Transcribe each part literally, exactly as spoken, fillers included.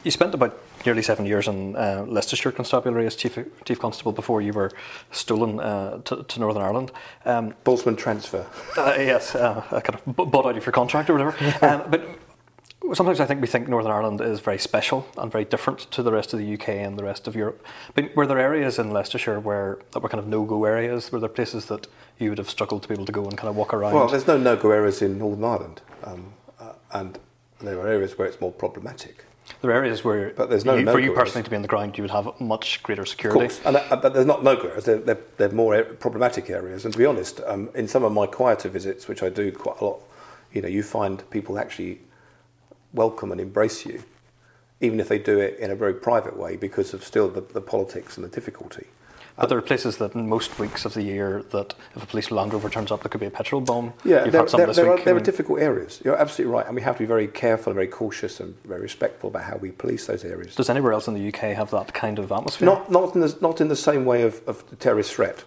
You spent about nearly seven years in uh, Leicestershire Constabulary as Chief Chief Constable before you were stolen uh, to, to Northern Ireland. Um, Boltzmann transfer. uh, yes, uh, I kind of bought out of your contract or whatever. um, but sometimes I think we think Northern Ireland is very special and very different to the rest of the U K and the rest of Europe. But were there areas in Leicestershire where that were kind of no-go areas? Were there places that you would have struggled to be able to go and kind of walk around? Well, there's no no-go areas in Northern Ireland, um, uh, and there are areas where it's more problematic. There are areas where, but there's no you, no for you areas. personally to be on the ground, you would have much greater security. Of course, and that, but there's not no areas. They're, they're, they're more problematic areas. And to be honest, um, in some of my quieter visits, which I do quite a lot, you know, you find people actually welcome and embrace you, even if they do it in a very private way because of still the, the politics and the difficulty. But there are places that in most weeks of the year that if a police Land Rover turns up, there could be a petrol bomb. Yeah, You've there, had some there, this there, week. are, there I are mean, difficult areas. You're absolutely right, and we have to be very careful and very cautious and very respectful about how we police those areas. Does anywhere else in the U K have that kind of atmosphere? Not, not in the not in the same way of, of the terrorist threat,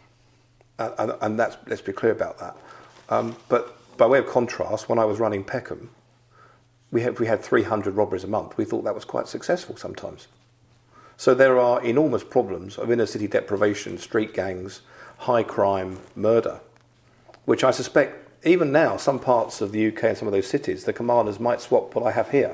uh, and, and that's let's be clear about that. Um, but by way of contrast, when I was running Peckham, we had we had three hundred robberies a month. We thought that was quite successful sometimes. So there are enormous problems of inner city deprivation, street gangs, high crime, murder, which I suspect even now some parts of the U K and some of those cities, the commanders might swap what I have here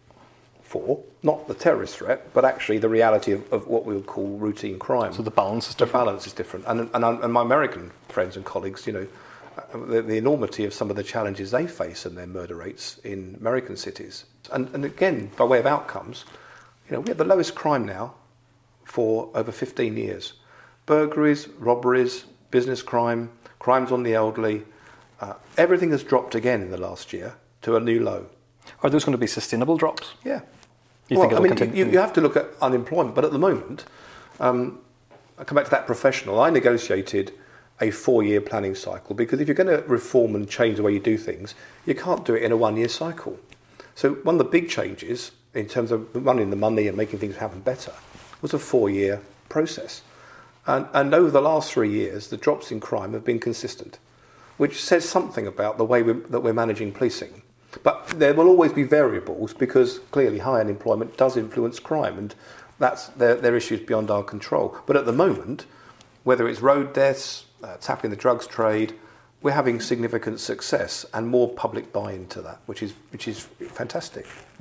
for, not the terrorist threat, but actually the reality of, of what we would call routine crime. So the balance is The different. balance is different. And, and, and my American friends and colleagues, you know, the, the enormity of some of the challenges they face and their murder rates in American cities. And, and again, by way of outcomes, you know, we have the lowest crime now for over fifteen years. Burglaries, robberies, business crime, crimes on the elderly, uh, everything has dropped again in the last year to a new low. Are those going to be sustainable drops? Yeah. You well, think I it'll mean, continue? you, you have to look at unemployment, but at the moment, um, I come back to that professional. I negotiated a four-year planning cycle because if you're going to reform and change the way you do things, you can't do it in a one-year cycle. So one of the big changes in terms of running the money and making things happen better was a four-year process. And, and over the last three years, the drops in crime have been consistent, which says something about the way we, that we're managing policing. But there will always be variables because clearly high unemployment does influence crime, and that's their, their issues beyond our control. But at the moment, whether it's road deaths, uh, tackling the drugs trade, we're having significant success and more public buy-in to that, which is which is fantastic.